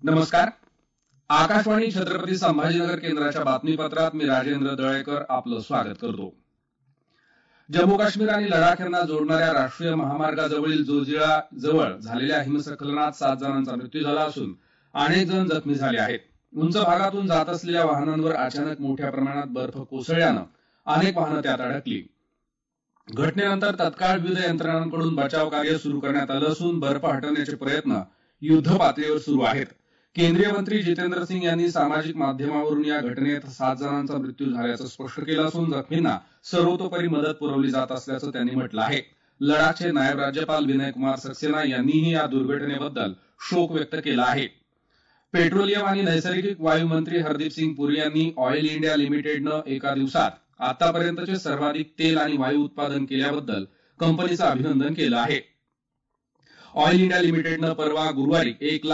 नमस्कार. आकाशवाणी छत्रपती संभाजीनगर केंद्राच्या बातमीपत्रात मी राजेंद्र दळेकर आपलं स्वागत करतो. जम्मू काश्मीर आणि लडाख यांना जोडणाऱ्या राष्ट्रीय महामार्गाजवळील जोजिळा जवळ झालेल्या हिमस्खलनात 7 जणांचा मृत्यू झाला असून अनेक जण जखमी झाले आहेत. उंच भागातून जात असलेल्या वाहनांवर अचानक मोठ्या प्रमाणात बर्फ कोसळल्यानं अनेक वाहनं त्यात अडकली. घटनेनंतर तत्काळ विविध यंत्रणांकडून बचाव कार्य सुरू करण्यात आलं असून बर्फ हटवण्याचे प्रयत्न युद्धपातळीवर सुरू आहेत. केंद्रीय मंत्री जितेंद्र सिंग यांनी सामाजिक माध्यमावरून या घटनेत 7 जणांचा मृत्यू झाल्याचं स्पष्ट केलं असून जखमींना सर्वतोपरी मदत पुरवली जात असल्याचं त्यांनी म्हटलं आहे. लडाखचे नायब राज्यपाल विनय कुमार सक्सेना यांनीही या दुर्घटनेबद्दल शोक व्यक्त केला आहे. पेट्रोलियम आणि नैसर्गिक वायू मंत्री हरदीप सिंग पुरी यांनी ऑइल इंडिया लिमिटेडनं एका दिवसात आतापर्यंतचे सर्वाधिक तेल आणि वायू उत्पादन केल्याबद्दल कंपनीचं अभिनंदन केलं आहे. ऑइल इंडिया लिमिटेडनं परवा गुरुवारी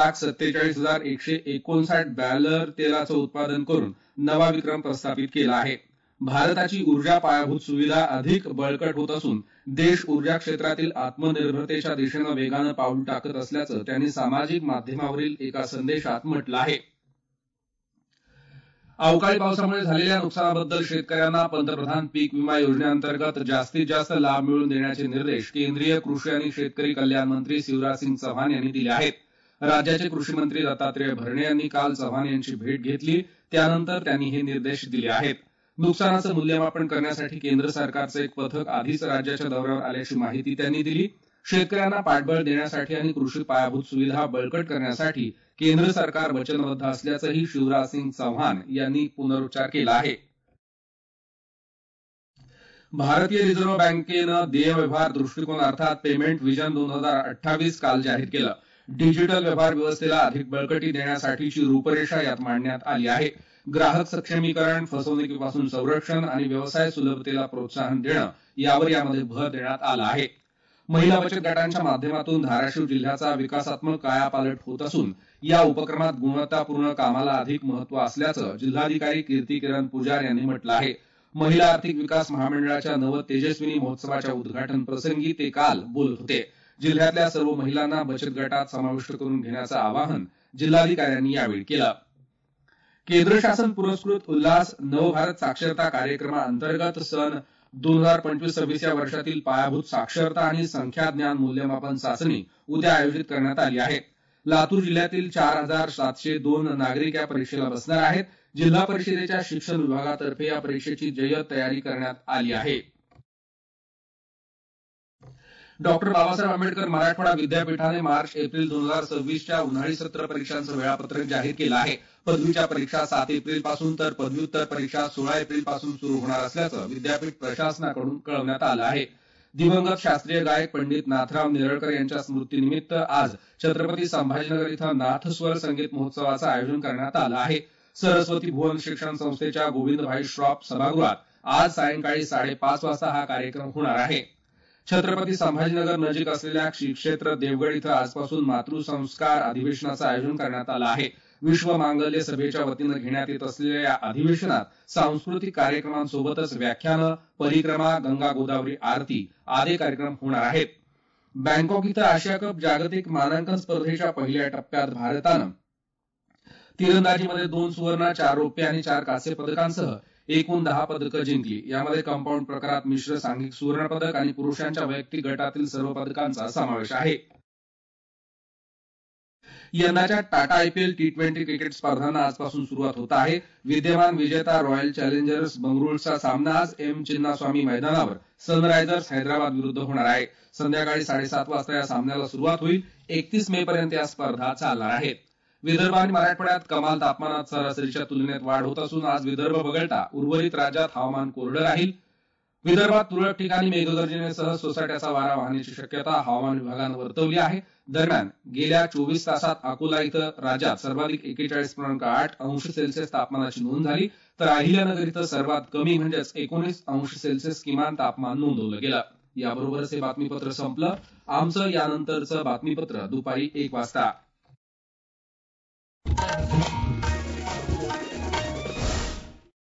1,47,159 बॅरल तेलाचं उत्पादन करून नवा विक्रम प्रस्थापित केला आहे. भारताची ऊर्जा पायाभूत सुविधा अधिक बळकट होत असून देश ऊर्जा क्षेत्रातील आत्मनिर्भरतेच्या दिशेनं वेगानं पाऊल टाकत असल्याचं त्यांनी सामाजिक माध्यमावरील एका संदेशात म्हटलं आहे. अवकाळी पावसामुळे झालेल्या नुकसानाबद्दल शेतकऱ्यांना पंतप्रधान पीक विमा योजनेअंतर्गत जास्तीत जास्त लाभ मिळवून देण्याचे निर्देश केंद्रीय कृषी आणि शेतकरी कल्याण मंत्री शिवराजसिंग चौहान यांनी दिले आहेत. राज्याचे कृषी मंत्री दत्तात्रय भरणे यांनी काल चौहान यांची भेट घेतली. त्यानंतर त्यांनी हे निर्देश दिले आहेत. नुकसानाचं मूल्यमापन करण्यासाठी केंद्र सरकारचं एक पथक आधीच राज्याच्या दौऱ्यावर आल्याची माहिती त्यांनी दिली. शेतकऱ्यांना पाठबळ देण्यासाठी आणि कृषी पायाभूत सुविधा बळकट करण्यासाठी केंद्र सरकार वचनबद्ध असल्याचंही शिवराजसिंग चौहान यांनी पुनरुच्चार केला आहे. भारतीय रिझर्व्ह बँकेनं देय व्यवहार दृष्टिकोन अर्थात पेमेंट व्हिजन 2028 काल जाहीर केलं. डिजिटल व्यवहार व्यवस्थेला अधिक बळकटी देण्यासाठीची रूपरेषा यात मांडण्यात आली आहे. ग्राहक सक्षमीकरण, फसवणुकीपासून संरक्षण आणि व्यवसाय सुलभतेला प्रोत्साहन देणं यावर यामध्ये भर देण्यात आला आहे. महिला बचत गटांच्या माध्यमातून धाराशिव जिल्ह्याचा विकासात्मक कायापालट होत असून या उपक्रमात गुणवत्तापूर्ण कामाला अधिक महत्व असल्याचं जिल्हाधिकारी कीर्ती किरण पुजार यांनी म्हटलं आहे. महिला आर्थिक विकास महामंडळाच्या नव तेजस्विनी महोत्सवाच्या उद्घाटन प्रसंगी ते काल बोलत होते. जिल्ह्यातल्या सर्व महिलांना बचत गटात समाविष्ट करून घेण्याचं आवाहन जिल्हाधिकाऱ्यांनी यावेळी केलं. केंद्र शासन पुरस्कृत उल्हास नवभारत साक्षरता कार्यक्रमाअंतर्गत सन 2025-26 या वर्षातील पायाभूत साक्षरता आणि संख्याज्ञान मूल्यमापन चाचणी उद्या आयोजित करण्यात आली आहे. लातूर जिल्ह्यातील 4,702 नागरिक या परीक्षेला बसणार आहेत. जिल्हा परिषदेच्या शिक्षण विभागातर्फे या परीक्षेची जय्यत तयारी करण्यात आली आहे. डॉक्टर बाबासाहेब आंबेडकर मराठवाडा विद्यापीठाने मार्च-एप्रिल 2026च्या उन्हाळी सत्र परीक्षांचं वेळापत्रक जाहीर केलं आहे. पदवीच्या परीक्षा 7 एप्रिल पासून तर पदव्युत्तर परीक्षा 16 एप्रिल पासून सुरू होणार असल्याचं विद्यापीठ प्रशासनाकडून कळवण्यात आलं आहे. दिवंगत शास्त्रीय गायक पंडित नाथराव नेरळकर यांच्या स्मृतीनिमित्त आज छत्रपती संभाजीनगर इथं नाथस्वर संगीत महोत्सवाचं आयोजन करण्यात आलं आहे. सरस्वती भुवन शिक्षण संस्थेच्या गोविंदभाई श्रॉफ सभागृहात आज सायंकाळी 5:30 वाजता हा कार्यक्रम होणार आहे. छत्रपती संभाजीनगर नजीक असलेल्या श्री क्षेत्र देवगड इथं आजपासून मातृसंस्कार अधिवेशनाचं आयोजन करण्यात आलं आहे. विश्व मांगल्य सभेच्या वतीनं घेण्यात येत असलेल्या या अधिवेशनात सांस्कृतिक कार्यक्रमांसोबतच व्याख्यानं, परिक्रमा, गंगा गोदावरी आरती आदी कार्यक्रम होणार आहेत. बँकॉक इथं आशिया कप जागतिक मानांकन स्पर्धेच्या पहिल्या टप्प्यात भारतानं तिरंदाजीमध्ये 2 सुवर्ण, 4 रौप्य आणि 4 कांस्य पदकांसह एकूण 10 पदकं जिंकली. यामध्ये कंपाऊंड प्रकारात मिश्र सांघिक सुवर्ण पदक आणि पुरुषांच्या वैयक्तिक गटातील सर्व पदकांचा समावेश आहे. यंदाच्या टाटा आयपीएल T20 क्रिकेट स्पर्धांना आजपासून सुरुवात होत आहे. विद्यमान विजेता रॉयल चॅलेंजर्स बंगळुरूचा सामना आज एम चिन्नास्वामी मैदानावर सनरायझर्स हैदराबाद विरुद्ध होणार आहे. संध्याकाळी 7:30 वाजता या सामन्याला सुरुवात होईल. 31 मे पर्यंत या स्पर्धा चालणार आहेत. विदर्भ आणि मराठवाड्यात कमाल तापमानात सरासरीच्या तुलनेत वाढ होत असून आज विदर्भ वगळता उर्वरित राज्यात हवामान कोरडं राहील. विदर्भात तुरळक ठिकाणी मेघगर्जनेसह सोसाट्याचा वारा वाहण्याची शक्यता हवामान विभागानं वर्तवली आहे. दरम्यान गेल्या 24 तासात अकोला इथं राज्यात सर्वाधिक 41.8 अंश सेल्सिअस तापमानाची नोंद झाली, तर अहिल्यानगर इथं सर्वात कमी म्हणजेच 19 अंश सेल्सिअस किमान तापमान नोंदवलं गेलं. याबरोबरच हे बातमीपत्र संपलं. आमचं यानंतरचं बातमीपत्र दुपारी 1 वाजता.